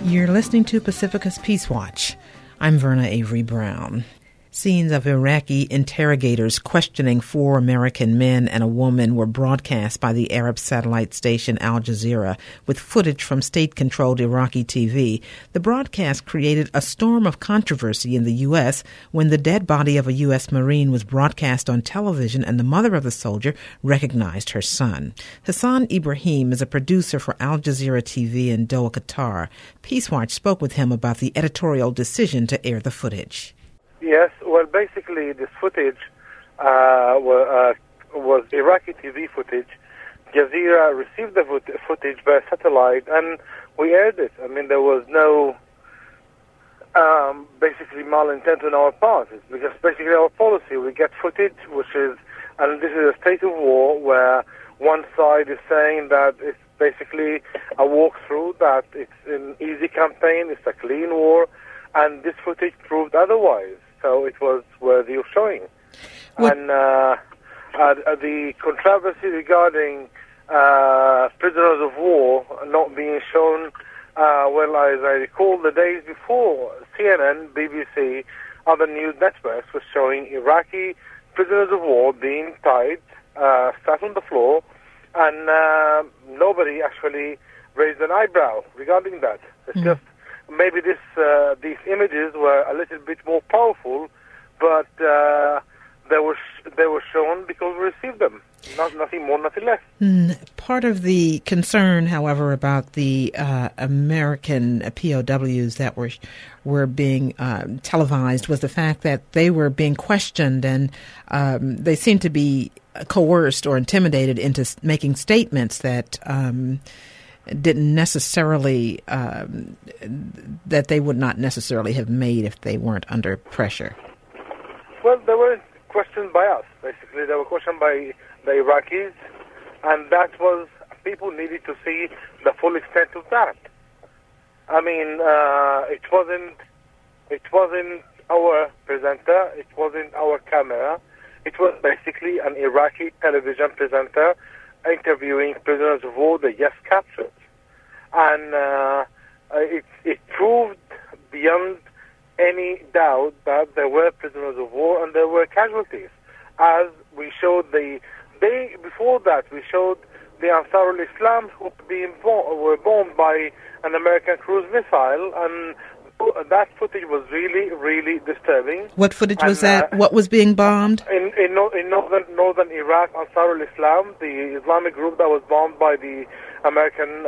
You're listening to Pacifica's Peace Watch. I'm Verna Avery Brown. Scenes of Iraqi interrogators questioning 4 American men and a woman were broadcast by the Arab satellite station Al Jazeera with footage from state-controlled Iraqi TV. The broadcast created a storm of controversy in the U.S. when the dead body of a U.S. Marine was broadcast on television and the mother of the soldier recognized her son. Hassan Ibrahim is a producer for Al Jazeera TV in Doha, Qatar. Peace Watch spoke with him about the editorial decision to air the footage. Yes, well, basically this footage was Iraqi TV footage. Jazeera received the footage by satellite, and we aired it. I mean, there was no basically malintent on our part. It's because basically our policy, we get footage, which is, and this is a state of war where one side is saying that it's basically a walkthrough, that it's an easy campaign, it's a clean war, and this footage proved otherwise. So it was worthy of showing. What? And the controversy regarding prisoners of war not being shown, well, as I recall, the days before, CNN, BBC, other news networks were showing Iraqi prisoners of war being tied, sat on the floor, and nobody actually raised an eyebrow regarding that. It's just maybe these images were a little bit more powerful, but they were shown because we received them. Nothing more, nothing less. Part of the concern, however, about the American POWs that were being televised was the fact that they were being questioned, and they seemed to be coerced or intimidated into making statements that didn't necessarily, that they would not necessarily have made if they weren't under pressure. Well, they weren't questioned by us, basically. They were questioned by the Iraqis, and that was, people needed to see the full extent of that. I mean, it wasn't our presenter, it wasn't our camera, it was basically an Iraqi television presenter interviewing prisoners of war they just captured. And it proved beyond any doubt that there were prisoners of war and there were casualties. As we showed the day before that, we showed the Ansar al-Islam who were bombed by an American cruise missile, and that footage was really, really disturbing. What footage was that? What was being bombed? In northern Iraq, Ansar al-Islam, the Islamic group that was bombed by the American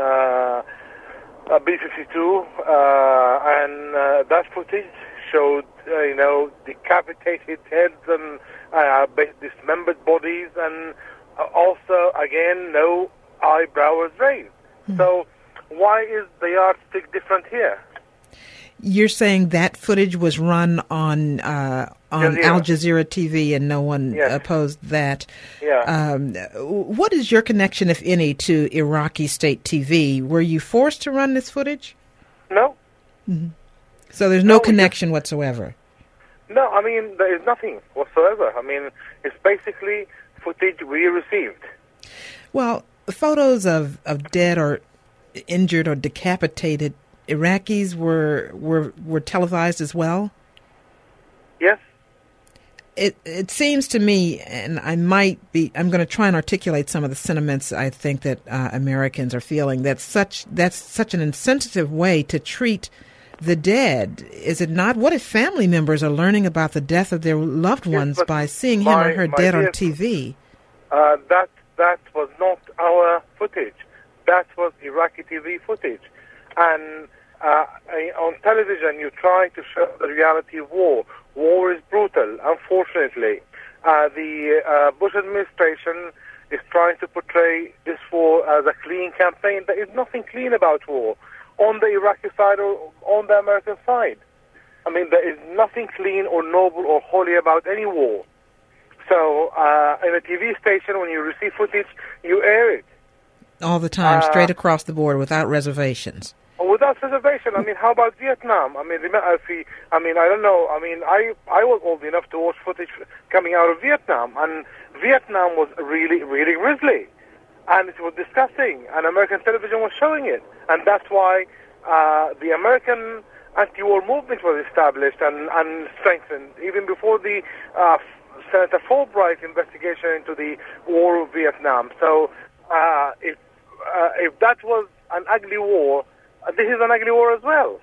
B-52, and that footage showed, decapitated heads and dismembered bodies, and also, again, no eyebrow was raised. So why is the yardstick different here? You're saying that footage was run on Al Jazeera TV and no one opposed that. Yeah. What is your connection, if any, to Iraqi state TV? Were you forced to run this footage? No. Mm-hmm. So there's no connection whatsoever? No, I mean, there is nothing whatsoever. I mean, it's basically footage we received. Well, photos of dead or injured or decapitated Iraqis were televised as well? Yes. It seems to me, and I'm going to try and articulate some of the sentiments I think that Americans are feeling. That's such an insensitive way to treat the dead, is it not? What if family members are learning about the death of their loved ones by seeing him or her dead on TV? That was not our footage. That was Iraqi TV footage. And on television, you try to show the reality of war. War is brutal, unfortunately. The Bush administration is trying to portray this war as a clean campaign. There is nothing clean about war on the Iraqi side or on the American side. I mean, there is nothing clean or noble or holy about any war. So in a TV station, when you receive footage, you air it. All the time, straight across the board, without reservations. Without reservation. I mean, how about Vietnam? I mean, I don't know. I mean, I was old enough to watch footage coming out of Vietnam, and Vietnam was really, really grisly, and it was disgusting, and American television was showing it, and that's why the American anti-war movement was established and strengthened even before the Senator Fulbright investigation into the war of Vietnam. So if that was an ugly war, this is an ugly war as well.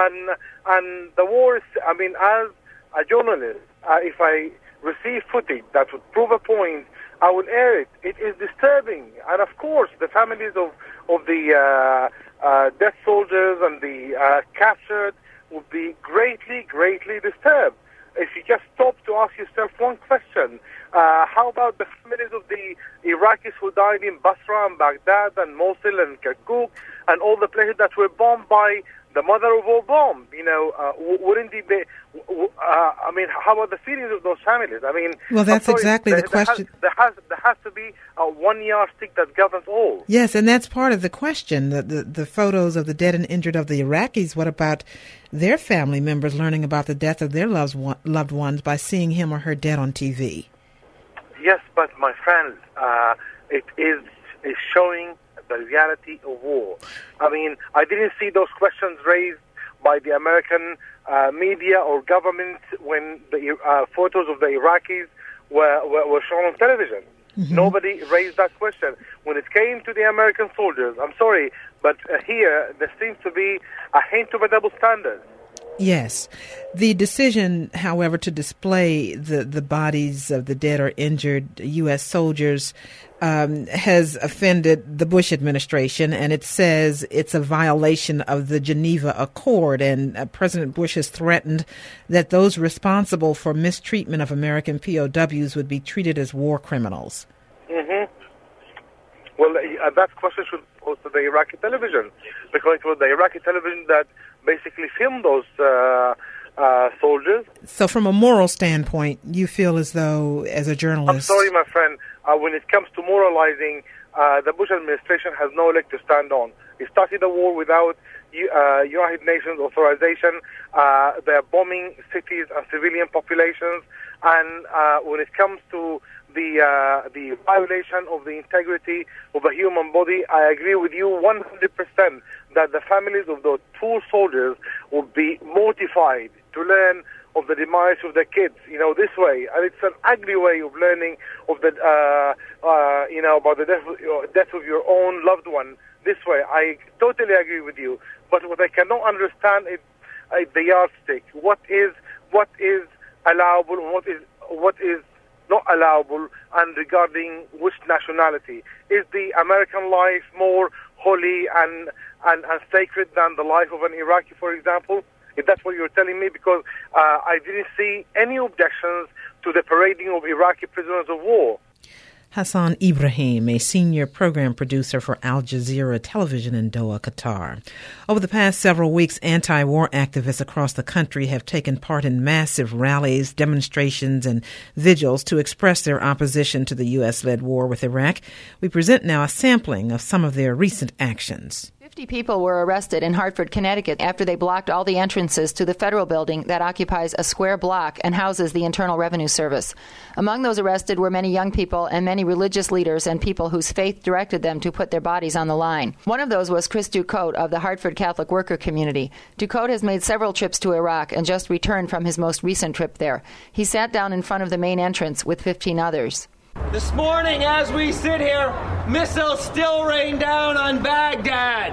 And the war is, I mean, as a journalist, if I receive footage that would prove a point, I will air it. It is disturbing. And of course, the families of the dead soldiers and the captured would be greatly, greatly disturbed. If you just stop to ask yourself one question, how about the families of the Iraqis who died in Basra and Baghdad and Mosul and Kirkuk and all the places that were bombed by the mother of all bombs? You know, wouldn't it be? I mean, how about the feelings of those families? I mean, well, that's exactly the question. There has to be a one yardstick that governs all. Yes, and that's part of the question. The photos of the dead and injured of the Iraqis. What about their family members learning about the death of their loved ones by seeing him or her dead on TV? Yes, but my friends, it is showing the reality of war. I mean, I didn't see those questions raised by the American media or government when the photos of the Iraqis were shown on television. Mm-hmm. Nobody raised that question. When it came to the American soldiers, I'm sorry, but here there seems to be a hint of a double standard. Yes. The decision, however, to display the bodies of the dead or injured U.S. soldiers has offended the Bush administration, and it says it's a violation of the Geneva Accord, and President Bush has threatened that those responsible for mistreatment of American POWs would be treated as war criminals. Mm-hmm. Well, that question should go to the Iraqi television, because it was the Iraqi television that basically filmed those soldiers. So from a moral standpoint, you feel as though, as a journalist... I'm sorry, my friend, when it comes to moralizing, the Bush administration has no leg to stand on. It started a war without United Nations authorization. They're bombing cities and civilian populations. And when it comes to the violation of the integrity of the human body, I agree with you 100% that the families of those poor soldiers would be mortified to learn of the demise of their kids, you know, this way. And it's an ugly way of learning of the, you know, about the death of your own loved one this way. I totally agree with you. But what I cannot understand is the yardstick. What is allowable and what is not allowable, and regarding which nationality. Is the American life more holy and sacred than the life of an Iraqi, for example? If that's what you're telling me, because I didn't see any objections to the parading of Iraqi prisoners of war. Hassan Ibrahim, a senior program producer for Al Jazeera Television in Doha, Qatar. Over the past several weeks, anti-war activists across the country have taken part in massive rallies, demonstrations, and vigils to express their opposition to the U.S.-led war with Iraq. We present now a sampling of some of their recent actions. 50 people were arrested in Hartford, Connecticut after they blocked all the entrances to the federal building that occupies a square block and houses the Internal Revenue Service. Among those arrested were many young people and many religious leaders and people whose faith directed them to put their bodies on the line. One of those was Chris Ducote of the Hartford Catholic Worker Community. Ducote has made several trips to Iraq and just returned from his most recent trip there. He sat down in front of the main entrance with 15 others. This morning, as we sit here, missiles still rain down on Baghdad.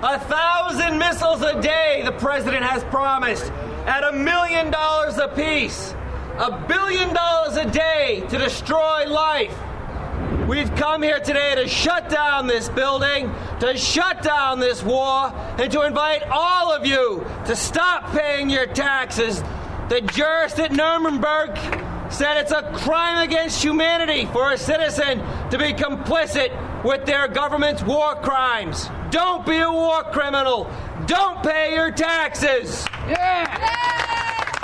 1,000 missiles a day, the president has promised, at $1 million apiece. $1 billion a day to destroy life. We've come here today to shut down this building, to shut down this war, and to invite all of you to stop paying your taxes. The jurist at Nuremberg said it's a crime against humanity for a citizen to be complicit with their government's war crimes. Don't be a war criminal. Don't pay your taxes. Yeah!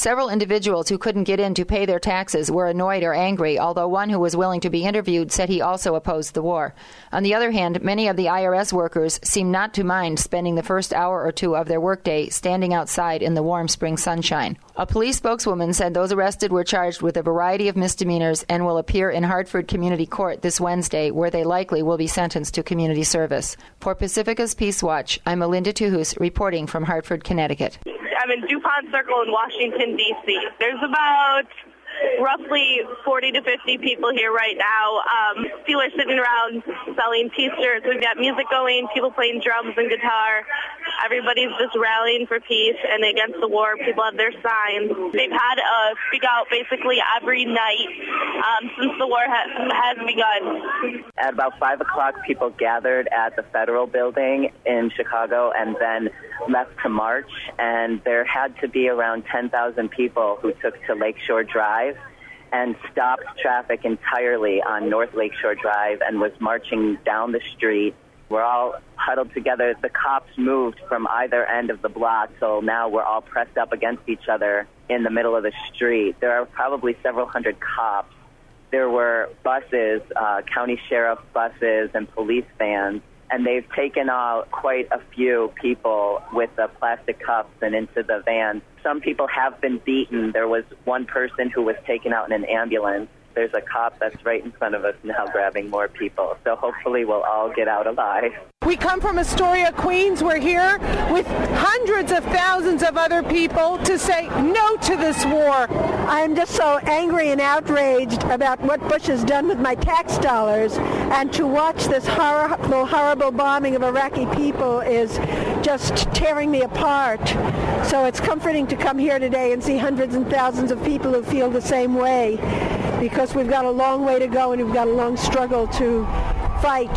Several individuals who couldn't get in to pay their taxes were annoyed or angry, although one who was willing to be interviewed said he also opposed the war. On the other hand, many of the IRS workers seem not to mind spending the first hour or two of their workday standing outside in the warm spring sunshine. A police spokeswoman said those arrested were charged with a variety of misdemeanors and will appear in Hartford Community Court this Wednesday, where they likely will be sentenced to community service. For Pacifica's Peace Watch, I'm Melinda Tuhus reporting from Hartford, Connecticut. I'm in DuPont Circle in Washington, D.C. There's about roughly 40 to 50 people here right now. People are sitting around selling T-shirts. We've got music going, people playing drums and guitar. Everybody's just rallying for peace and against the war. People have their signs. They've had a speak out basically every night since the war has begun. At about 5 o'clock, people gathered at the Federal Building in Chicago and then left to march. And there had to be around 10,000 people who took to Lakeshore Drive and stopped traffic entirely on North Lakeshore Drive and was marching down the street. We're all huddled together. The cops moved from either end of the block, so now we're all pressed up against each other in the middle of the street. There are probably several hundred cops. There were buses, county sheriff buses and police vans, and they've taken out quite a few people with the plastic cups and into the vans. Some people have been beaten. There was one person who was taken out in an ambulance. There's a cop that's right in front of us now grabbing more people. So hopefully we'll all get out alive. We come from Astoria, Queens. We're here with hundreds of thousands of other people to say no to this war. I'm just so angry and outraged about what Bush has done with my tax dollars, and to watch this horrible, horrible bombing of Iraqi people is just tearing me apart. So it's comforting to come here today and see hundreds and thousands of people who feel the same way, because we've got a long way to go and we've got a long struggle to fight.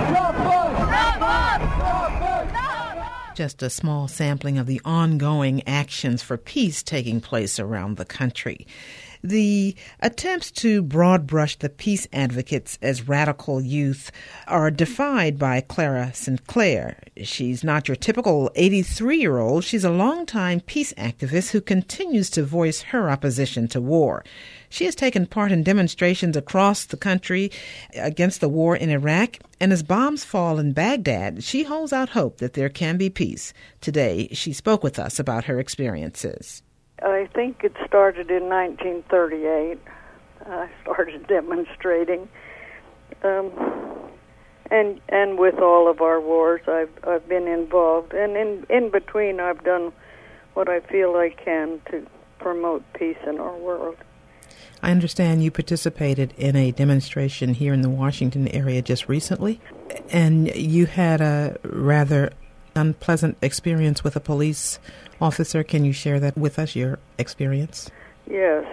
Just a small sampling of the ongoing actions for peace taking place around the country. The attempts to broad brush the peace advocates as radical youth are defied by Clara Sinclair. She's not your typical 83-year-old. She's a longtime peace activist who continues to voice her opposition to war. She has taken part in demonstrations across the country against the war in Iraq, and as bombs fall in Baghdad, she holds out hope that there can be peace. Today, she spoke with us about her experiences. I think it started in 1938. I started demonstrating, and with all of our wars, I've been involved, and in between, I've done what I feel I can to promote peace in our world. I understand you participated in a demonstration here in the Washington area just recently, and you had a rather unpleasant experience with a police officer. Can you share that with us, your experience? Yes.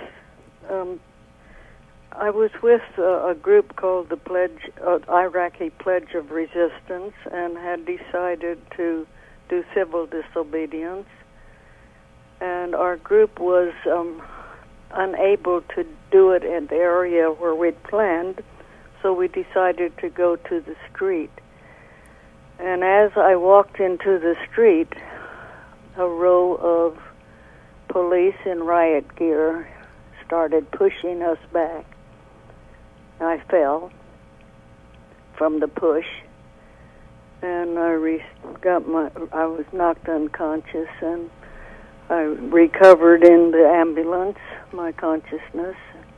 I was with a group called the Iraqi Pledge of Resistance, and had decided to do civil disobedience. And our group was unable to do it in the area where we'd planned, so we decided to go to the street. And as I walked into the street, a row of police in riot gear started pushing us back. I fell from the push, and I was knocked unconscious, and I recovered in the ambulance, my consciousness,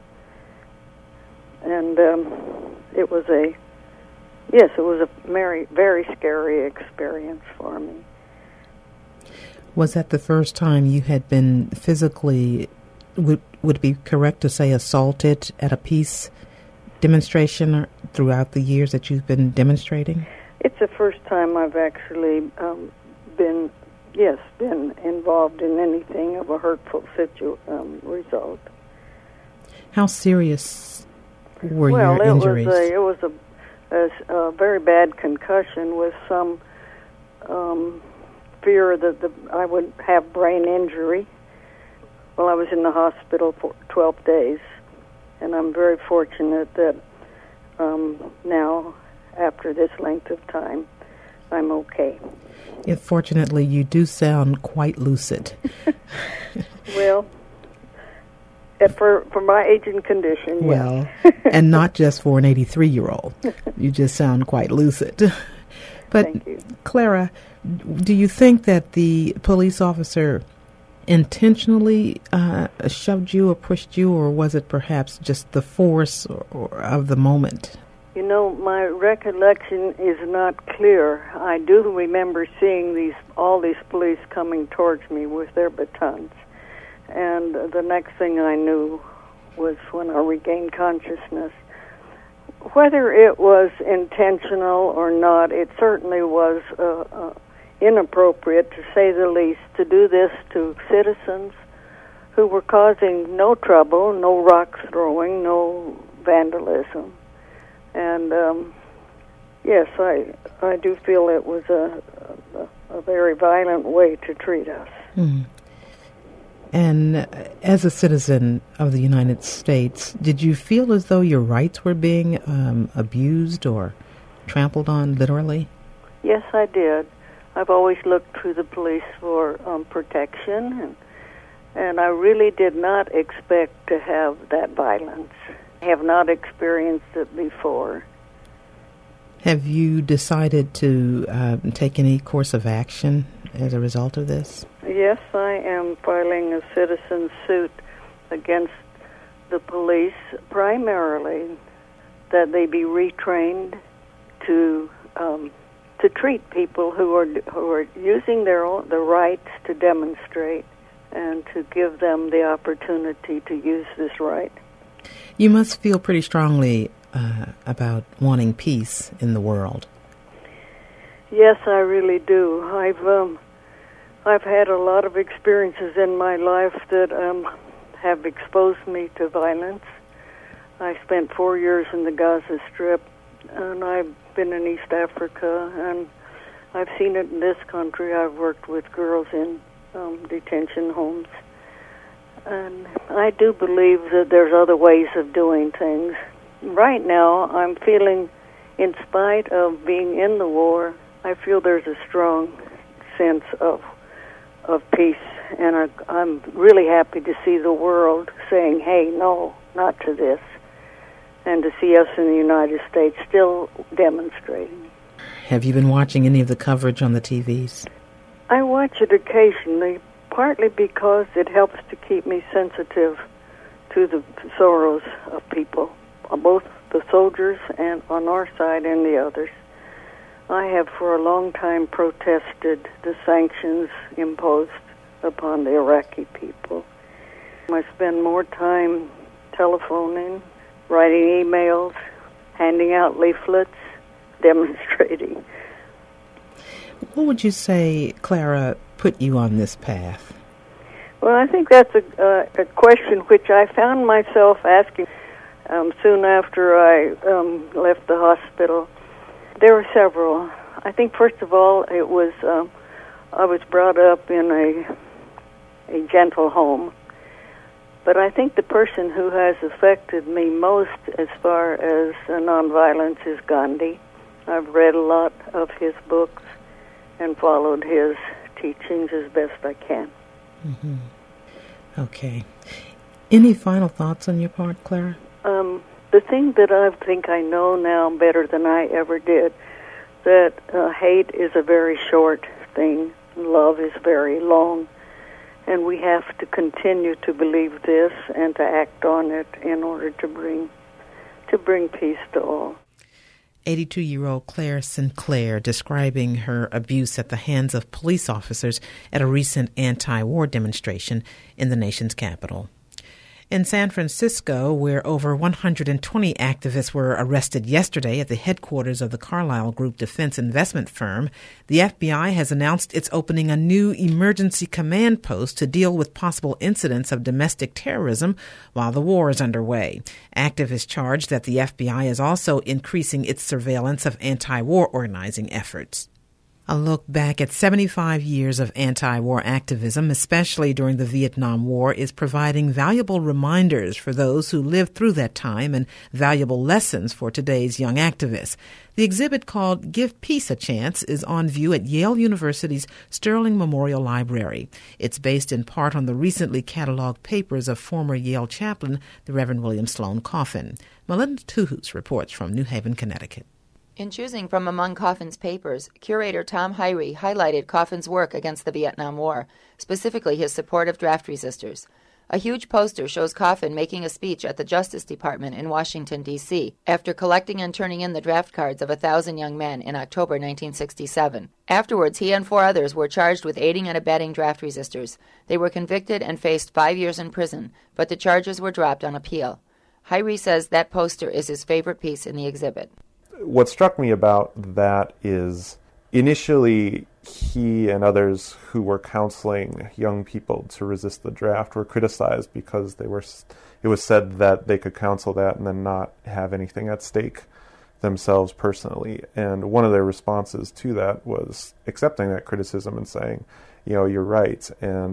and it was a very, very scary experience for me. Was that the first time you had been physically, would it be correct to say, assaulted at a peace demonstration throughout the years that you've been demonstrating? It's the first time I've actually been involved in anything of a hurtful result. How serious were your injuries? It was a very bad concussion with some fear that I would have brain injury. Well, I was in the hospital for 12 days, and I'm very fortunate that now, after this length of time, I'm okay. Yeah, fortunately, you do sound quite lucid. Well, For my age and condition, well, and not just for an 83-year-old. You just sound quite lucid. But, thank you. Clara, do you think that the police officer intentionally shoved you or pushed you, or was it perhaps just the force of the moment? You know, my recollection is not clear. I do remember seeing all these police coming towards me with their batons. And the next thing I knew was when I regained consciousness. Whether it was intentional or not, it certainly was inappropriate, to say the least, to do this to citizens who were causing no trouble, no rock throwing, no vandalism. And yes, I do feel it was a very violent way to treat us. Mm. And as a citizen of the United States, did you feel as though your rights were being abused or trampled on, literally? Yes, I did. I've always looked to the police for protection, and I really did not expect to have that violence. I have not experienced it before. Have you decided to take any course of action as a result of this? Yes, I am filing a citizen suit against the police, primarily that they be retrained to treat people who are using their rights to demonstrate, and to give them the opportunity to use this right. You must feel pretty strongly about wanting peace in the world. Yes, I really do. I've had a lot of experiences in my life that have exposed me to violence. I spent 4 years in the Gaza Strip, and I've been in East Africa, and I've seen it in this country. I've worked with girls in detention homes. And I do believe that there's other ways of doing things. Right now, I'm feeling, in spite of being in the war, I feel there's a strong sense of peace. And I'm really happy to see the world saying, hey, no, not to this. And to see us in the United States still demonstrating. Have you been watching any of the coverage on the TVs? I watch it occasionally, partly because it helps to keep me sensitive to the sorrows of people, both the soldiers and on our side and the others. I have for a long time protested the sanctions imposed upon the Iraqi people. I spend more time telephoning, writing emails, handing out leaflets, demonstrating. What would you say, Clara, put you on this path? Well, I think that's a question which I found myself asking soon after I left the hospital. There were several. I think, first of all, it was I was brought up in a gentle home. But I think the person who has affected me most as far as nonviolence is Gandhi. I've read a lot of his books and followed his teachings as best I can. Mm-hmm. Okay. Any final thoughts on your part, Clara? The thing that I think I know now better than I ever did, that hate is a very short thing, love is very long, and we have to continue to believe this and to act on it in order to bring peace to all. 82-year-old Claire Sinclair describing her abuse at the hands of police officers at a recent anti-war demonstration in the nation's capital. In San Francisco, where over 120 activists were arrested yesterday at the headquarters of the Carlyle Group defense investment firm, the FBI has announced it's opening a new emergency command post to deal with possible incidents of domestic terrorism while the war is underway. Activists charge that the FBI is also increasing its surveillance of anti-war organizing efforts. A look back at 75 years of anti-war activism, especially during the Vietnam War, is providing valuable reminders for those who lived through that time and valuable lessons for today's young activists. The exhibit, called Give Peace a Chance, is on view at Yale University's Sterling Memorial Library. It's based in part on the recently cataloged papers of former Yale chaplain, the Reverend William Sloane Coffin. Melinda Tuhus reports from New Haven, Connecticut. In choosing from among Coffin's papers, curator Tom Hyrie highlighted Coffin's work against the Vietnam War, specifically his support of draft resistors. A huge poster shows Coffin making a speech at the Justice Department in Washington, D.C., after collecting and turning in the draft cards of 1,000 young men in October 1967. Afterwards, he and 4 others were charged with aiding and abetting draft resistors. They were convicted and faced 5 years in prison, but the charges were dropped on appeal. Hyrie says that poster is his favorite piece in the exhibit. What struck me about that is initially he and others who were counseling young people to resist the draft were criticized because it was said that they could counsel that and then not have anything at stake themselves personally. And one of their responses to that was accepting that criticism and saying, you're right. And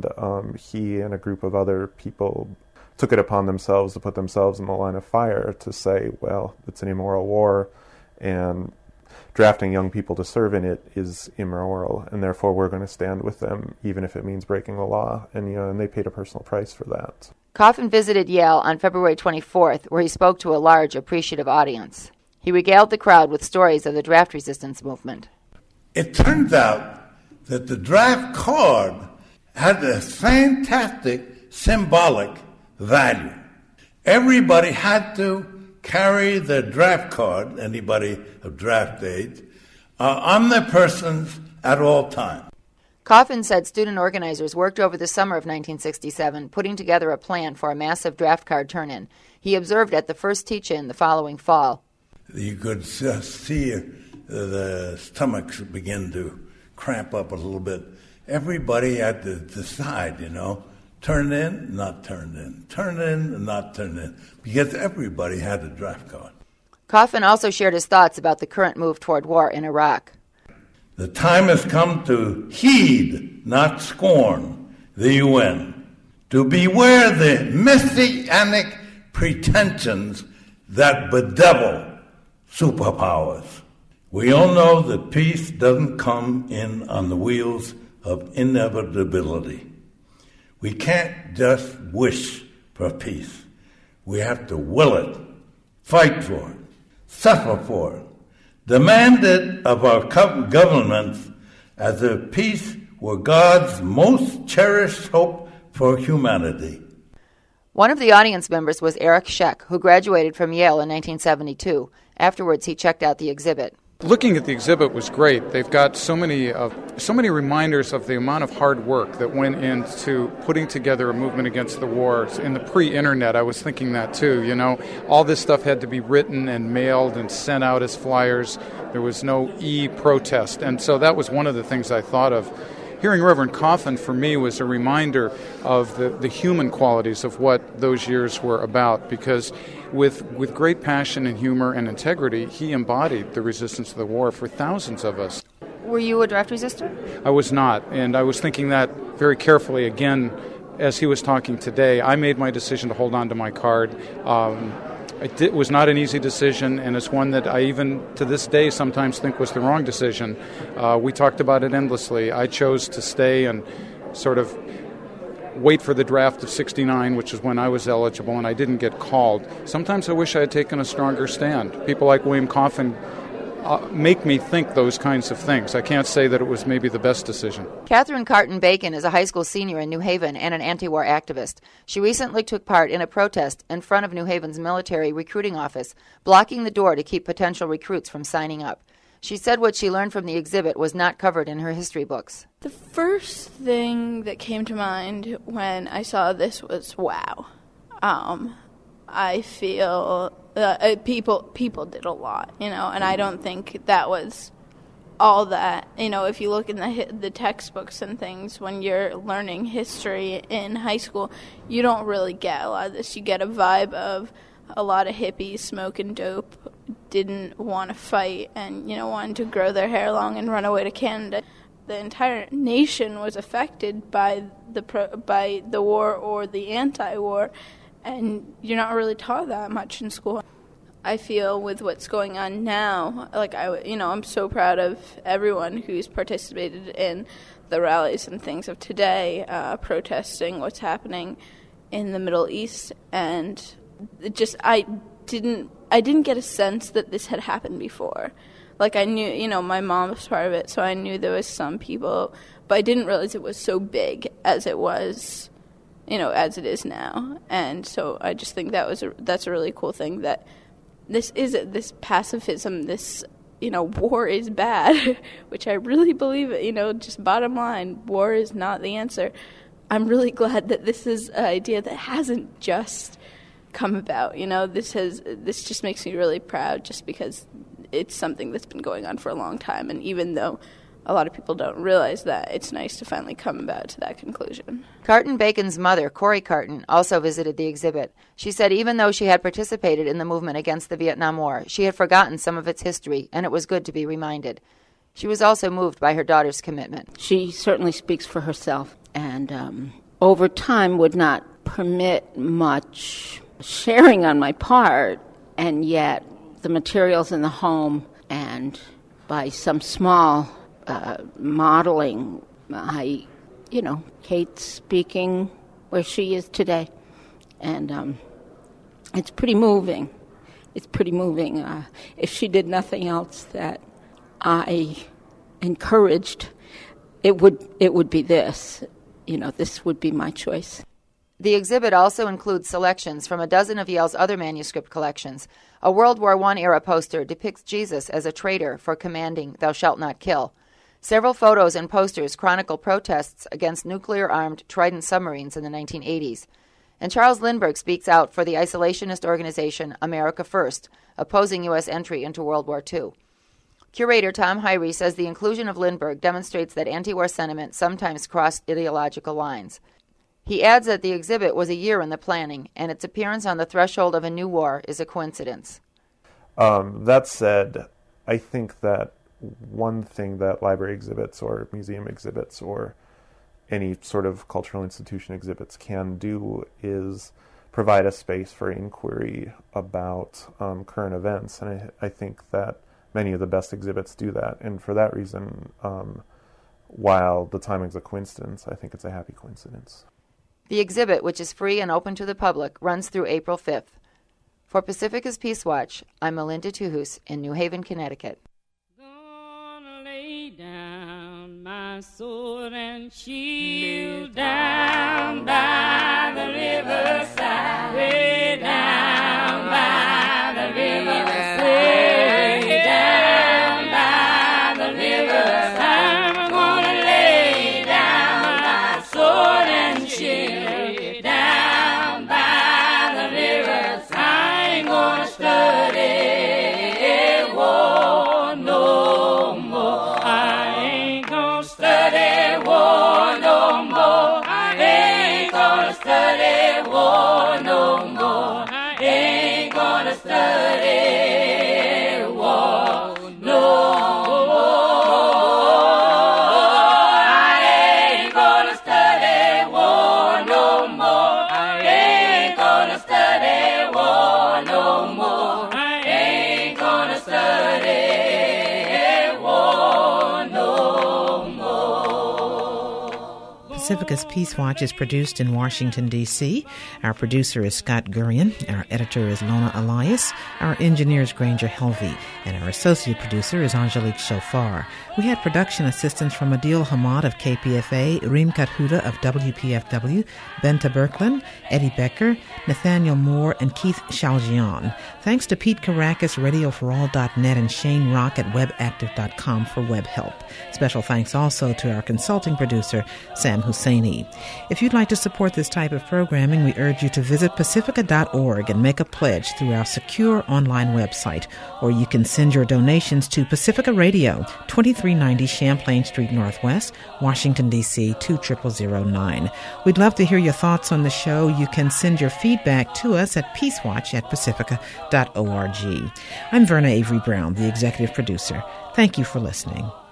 he and a group of other people took it upon themselves to put themselves in the line of fire to say, well, it's an immoral war, and drafting young people to serve in it is immoral, and therefore we're going to stand with them, even if it means breaking the law. And they paid a personal price for that. Coffin visited Yale on February 24th, where he spoke to a large, appreciative audience. He regaled the crowd with stories of the draft resistance movement. It turns out that the draft card had a fantastic symbolic value. Everybody had to carry their draft card, anybody of draft age, on their persons at all times. Coffin said student organizers worked over the summer of 1967, putting together a plan for a massive draft card turn-in. He observed at the first teach-in the following fall. You could see the stomachs begin to cramp up a little bit. Everybody had to decide, turn in, not turned in, turn in, not turned in, because everybody had a draft card. Coffin also shared his thoughts about the current move toward war in Iraq. The time has come to heed, not scorn, the UN, to beware the messianic pretensions that bedevil superpowers. We all know that peace doesn't come in on the wheels of inevitability. We can't just wish for peace. We have to will it, fight for it, suffer for it, demand it of our governments as if peace were God's most cherished hope for humanity. One of the audience members was Eric Scheck, who graduated from Yale in 1972. Afterwards, he checked out the exhibit. Looking at the exhibit was great. They've got so many reminders of the amount of hard work that went into putting together a movement against the war. In the pre-internet, I was thinking that too. All this stuff had to be written and mailed and sent out as flyers. There was no e-protest, and so that was one of the things I thought of. Hearing Reverend Coffin, for me, was a reminder of the human qualities of what those years were about, because with great passion and humor and integrity, he embodied the resistance to the war for thousands of us. Were you a draft resistor? I was not, and I was thinking that very carefully again as he was talking today. I made my decision to hold on to my card. It was not an easy decision, and it's one that I even to this day sometimes think was the wrong decision. We talked about it endlessly. I chose to stay and sort of wait for the draft of 69, which is when I was eligible, and I didn't get called. Sometimes I wish I had taken a stronger stand. People like William Coffin make me think those kinds of things. I can't say that it was maybe the best decision. Catherine Carton Bacon is a high school senior in New Haven and an anti-war activist. She recently took part in a protest in front of New Haven's military recruiting office, blocking the door to keep potential recruits from signing up. She said what she learned from the exhibit was not covered in her history books. The first thing that came to mind when I saw this was, wow. I feel people did a lot, and I don't think that was all that. If you look in the textbooks and things, when you're learning history in high school, you don't really get a lot of this. You get a vibe of a lot of hippies smoking dope, didn't want to fight and, wanted to grow their hair long and run away to Canada. The entire nation was affected by the war or the anti-war, and you're not really taught that much in school. I feel with what's going on now, I'm so proud of everyone who's participated in the rallies and things of today, protesting what's happening in the Middle East, and I didn't get a sense that this had happened before. I knew, my mom was part of it, so I knew there was some people, but I didn't realize it was so big as it was, as it is now. And so I just think that's a really cool thing, that this pacifism, this, war is bad, which I really believe it, just bottom line, war is not the answer. I'm really glad that this is an idea that hasn't just come about. This just makes me really proud, just because it's something that's been going on for a long time, and even though a lot of people don't realize that, it's nice to finally come about to that conclusion. Carton Bacon's mother, Corey Carton, also visited the exhibit. She said even though she had participated in the movement against the Vietnam War, she had forgotten some of its history, and it was good to be reminded. She was also moved by her daughter's commitment. She certainly speaks for herself, and over time would not permit much sharing on my part, and yet the materials in the home and by some small modeling, Kate's speaking where she is today, and it's pretty moving. It's pretty moving. If she did nothing else that I encouraged, it would be this. This would be my choice. The exhibit also includes selections from a dozen of Yale's other manuscript collections. A World War I-era poster depicts Jesus as a traitor for commanding "Thou shalt not kill." Several photos and posters chronicle protests against nuclear-armed Trident submarines in the 1980s. And Charles Lindbergh speaks out for the isolationist organization America First, opposing U.S. entry into World War II. Curator Tom Hyrie says the inclusion of Lindbergh demonstrates that anti-war sentiment sometimes crossed ideological lines. He adds that the exhibit was a year in the planning, and its appearance on the threshold of a new war is a coincidence. That said, I think that one thing that library exhibits or museum exhibits or any sort of cultural institution exhibits can do is provide a space for inquiry about current events. And I think that many of the best exhibits do that. And for that reason, while the timing's a coincidence, I think it's a happy coincidence. The exhibit, which is free and open to the public, runs through April 5th. For Pacifica's Peace Watch, I'm Melinda Tuhus in New Haven, Connecticut. Gonna lay down my sword and shield down by the riverside, way down by the riverside, way down by the riverside. I'm gonna lay down my sword and shield down by the riverside. I ain't gonna study war no more. I ain't gonna study war no more. I ain't gonna study war no more. I ain't gonna study war no more. I ain't gonna study war no more. I ain't gonna study war no more. I ain't gonna study war no more. Pacifica's Peace Watch is produced in Washington, D.C. Our producer is Scott Gurian. Our editor is Lona Elias. Our engineer is Granger Helvey. And our associate producer is Angelique Chauffard. We had production assistance from Adil Hamad of KPFA, Reem Kathuda of WPFW, Benta Berklin, Eddie Becker, Nathaniel Moore, and Keith Shaljian. Thanks to Pete Caracas, RadioForAll.net, and Shane Rock at WebActive.com for web help. Special thanks also to our consulting producer, Sam Hussein. Hosseini. If you'd like to support this type of programming, we urge you to visit Pacifica.org and make a pledge through our secure online website, or you can send your donations to Pacifica Radio, 2390 Champlain Street Northwest, Washington, D.C. 20009. We'd love to hear your thoughts on the show. You can send your feedback to us at peacewatch@pacifica.org. I'm Verna Avery Brown, the executive producer. Thank you for listening.